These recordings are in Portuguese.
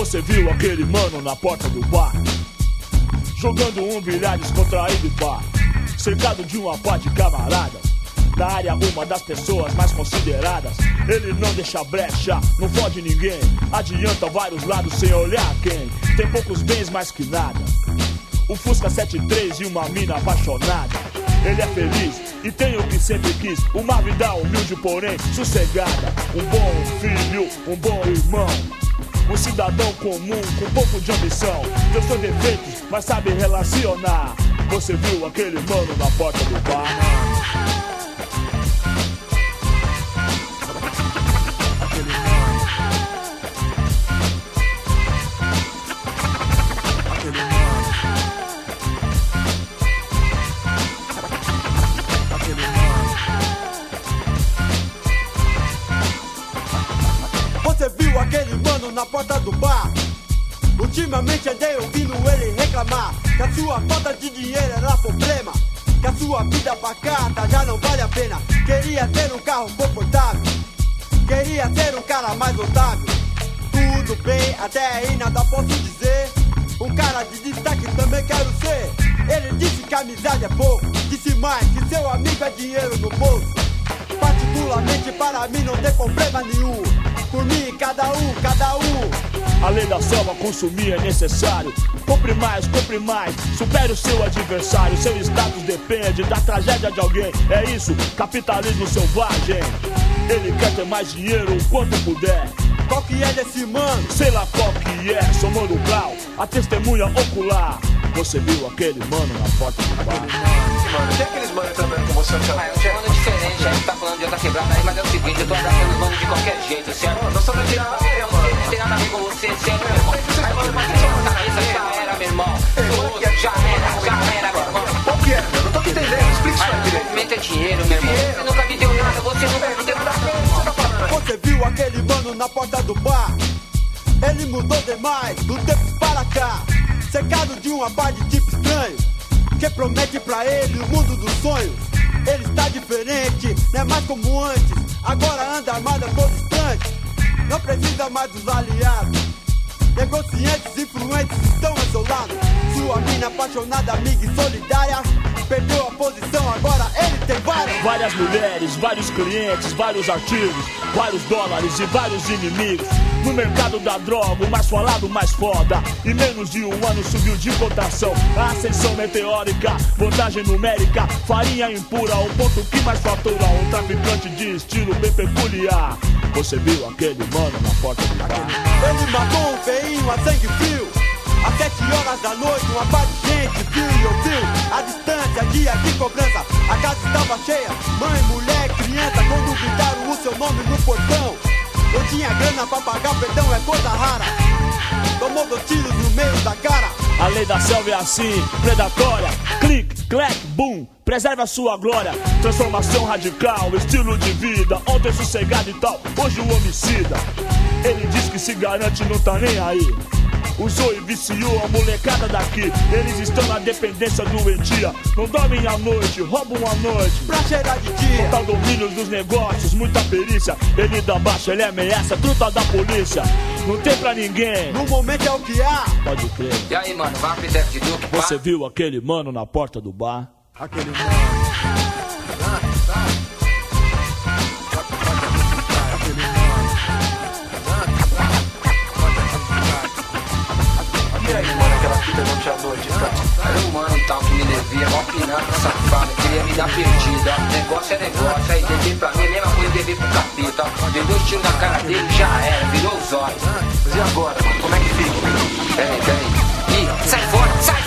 Você viu aquele mano na porta do bar, jogando um bilhar descontraído e pá, cercado de uma pá de camaradas. Na área uma das pessoas mais consideradas. Ele não deixa brecha, não fode ninguém, adianta vários lados sem olhar quem. Tem poucos bens mais que nada, o Fusca 73 e uma mina apaixonada. Ele é feliz e tem o que sempre quis, uma vida humilde porém sossegada. Um bom filho, um bom irmão, um cidadão comum com um pouco de ambição. Tem seus defeitos, mas sabe relacionar. Você viu aquele mano na porta do bar? Você viu aquele mano na porta do bar? Ultimamente andei ouvindo ele reclamar que a sua falta de dinheiro era problema, que a sua vida pacata já não vale a pena. Queria ter um carro confortável, queria ser um cara mais notável. Tudo bem, até aí nada posso dizer, um cara de destaque também quero ser. Ele disse que a amizade é pouco, disse mais que seu amigo é dinheiro no bolso. Particularmente para mim não tem problema nenhum, por mim cada um. A lei da selva consumir é necessário. Compre mais, supere o seu adversário. Seu status depende da tragédia de alguém. É isso, capitalismo selvagem. Ele quer ter mais dinheiro o quanto puder. Qual que é desse mano? Sei lá qual que é, sou Mano Brown, a testemunha ocular. Você viu aquele mano na porta do bar? Mano, tem aqueles manos trabalhando com você? Eu sou mano diferente, a gente tá falando de outra quebrada aí, mas é o seguinte, eu tô abraçando os manos de qualquer jeito, certo? Não sou de nada, mano. Não tem nada a ver com você, certo, meu irmão? Aí, mano, mas deixa eu botar na mesa, já era, meu irmão. Já era, meu irmão. Qual que é, meu? Não tô te entendendo, explica isso aí direito. Movimento é dinheiro, meu irmão. Você nunca me deu nada, você nunca me deu nada. Você viu aquele mano na porta do bar? Ele mudou demais, do tempo para cá, cercado de uma par de tipo estranho, que promete pra ele o mundo dos sonhos. Ele está diferente, não é mais como antes, agora anda armado a todo instante. Não precisa mais dos aliados, negociantes influentes estão ao seu lado. Sua mina apaixonada, amiga e solidária, perdeu a posição, agora ele tem várias mulheres, vários clientes, vários artigos, vários dólares e vários inimigos. No mercado da droga, o mais falado, mais foda. Em menos de um ano subiu de cotação. A ascensão meteórica, vantagem numérica, farinha impura, o ponto que mais fatura. Um traficante de estilo bem peculiar. Você viu aquele mano na porta do bar? Ele matou um feinho a sangue frio. Às 7 horas da noite, uma parte de gente viu e ouviu. A distância, dia de cobrança, a casa estava cheia. Mãe, mulher, criança, quando gritaram o seu nome no portão. Eu tinha grana pra pagar, perdão é coisa rara. Tomou 2 tiros no meio da cara. A lei da selva é assim, predatória. Clique, clack, boom, preserve a sua glória. Transformação radical, estilo de vida. Ontem sossegado e tal, hoje o homicida. Ele diz que se garante, não tá nem aí. Usou e viciou a molecada daqui. Eles estão na dependência doentia. Não dormem à noite, roubam à noite pra cheirar de dia. Total domínio dos negócios, muita perícia. Ele dá baixa, ele ameaça, truta da polícia. Não tem pra ninguém, no momento é o que há. Pode crer. E aí, mano, vai pro ideia de Duque, pá? Você viu aquele mano na porta do bar? Aquele mano. Durante a noite, tá? Era um mano tal que me devia, mó piranha safada, queria me dar perdida. Negócio é negócio, aí dever pra mim, mesma coisa dever pro capeta. Deu 2 tiros na cara dele, já era, virou os olhos. Mas e agora, mano? Como é que fica? Peraí. Ih, sai fora, sai.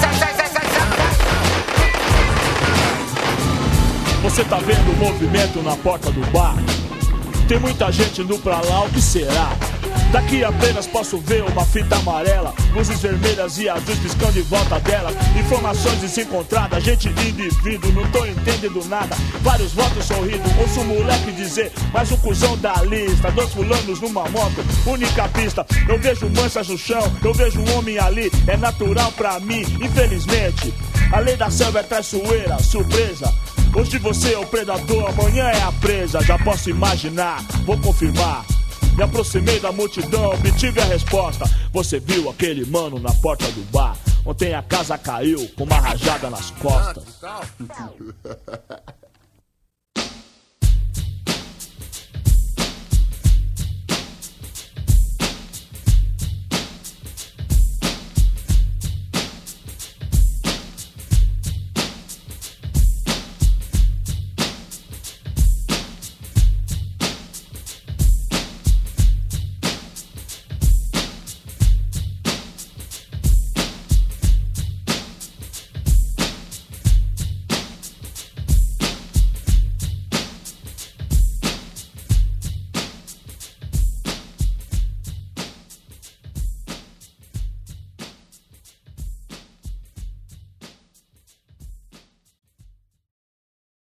Você tá vendo o movimento na porta do bar? Tem muita gente indo pra lá, o que será? Daqui apenas posso ver uma fita amarela, luzes vermelhas e azuis piscando em volta dela. Informações desencontradas, gente indo e vindo, não tô entendendo nada. Vários votos sorrindo, ouço o moleque dizer, mais um cuzão da lista. 2 fulanos numa moto, única pista. Eu vejo manchas no chão, eu vejo um homem ali. É natural pra mim, infelizmente. A lei da selva é traiçoeira, surpresa. Hoje você é o predador, amanhã é a presa. Já posso imaginar, vou confirmar. Me aproximei da multidão, obtive a resposta. Você viu aquele mano na porta do bar? Ontem a casa caiu com uma rajada nas costas.